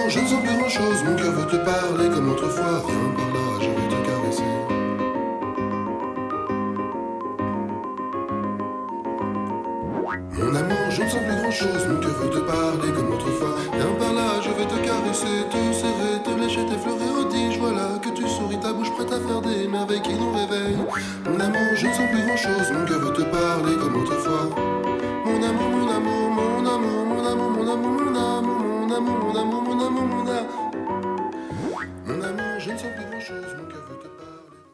je ne sens plus grand chose, mon cœur veut te parler comme autrefois. Viens par là, je vais te caresser. Mon amour, je ne sens plus grand chose, mon cœur veut te parler comme autrefois. Viens par là, je vais te caresser, te serrer, te lécher, t'effleurer au tige. Voilà que tu souris, ta bouche prête à faire des merveilles qui nous réveillent. Mon amour, je ne sens plus grand chose, mon cœur veut te parler comme autrefois. Mon amour, mon amour, mon amour, mon amour, mon amour, mon amour, mon amour, mon amour, mon amour, mon amour. Mon amour, je ne sens plus grand chose, mon cœur veut te parler.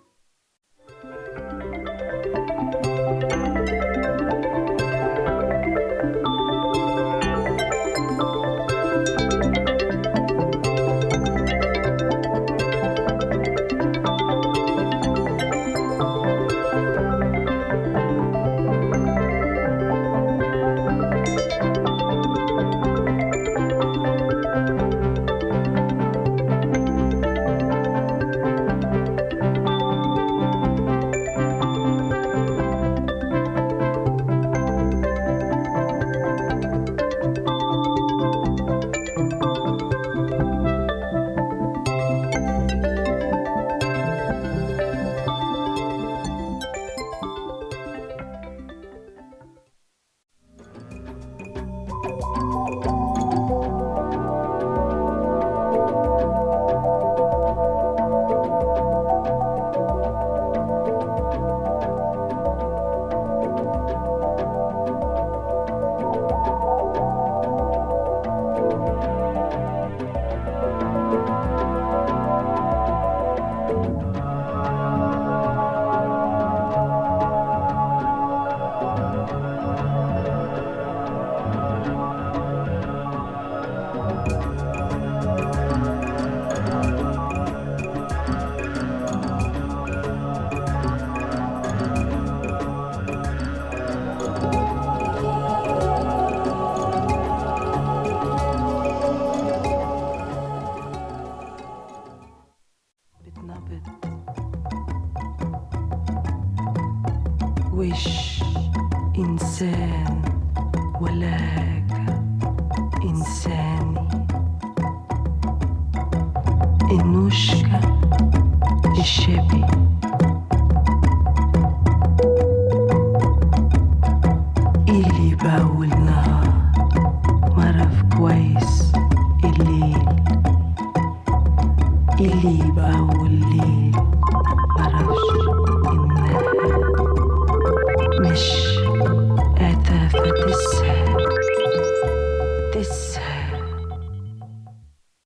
وش إنسان ولاك إنساني النوشكا الشبي اللي باول نهار معرف كويس الليل اللي باول ليل معرفش النهار مش